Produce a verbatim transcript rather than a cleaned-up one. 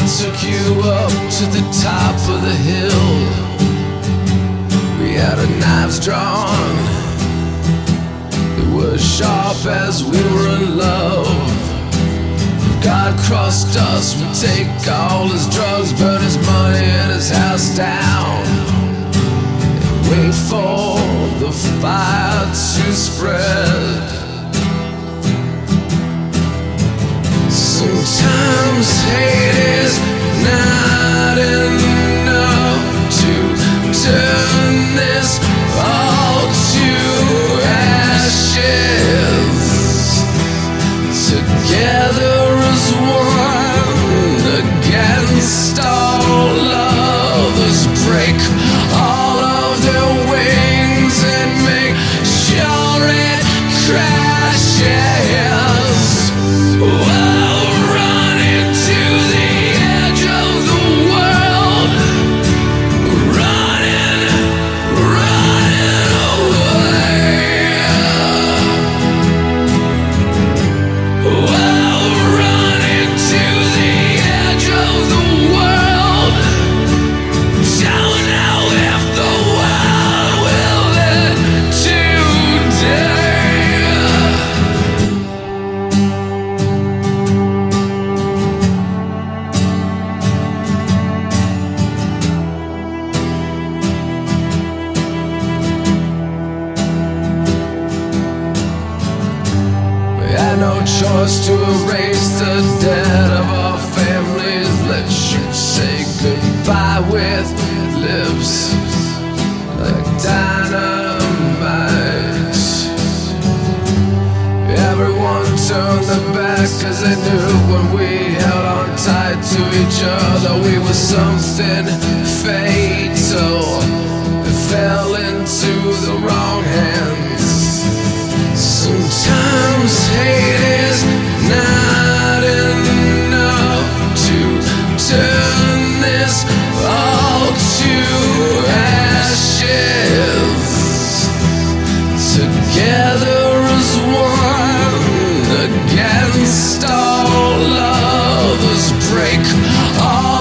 took you up to the top of the hill. We had our knives drawn, they were sharp as we were in love. If God crossed us, we'd take all his drugs, burn his money and his house down, and wait for the fire to spread. Sometimes hate is not enough to turn this all to ashes. Together as one against all others, break all of their wings and make sure it crashes. Whoa. No choice to erase the dead of our families. Let's say goodbye with lips like dynamite. Everyone turned their back cause they knew when we held on tight to each other we were something fatal. It fell into the wrong hands. Sometimes hate is not enough to turn this all to ashes. Together as one against all others, break all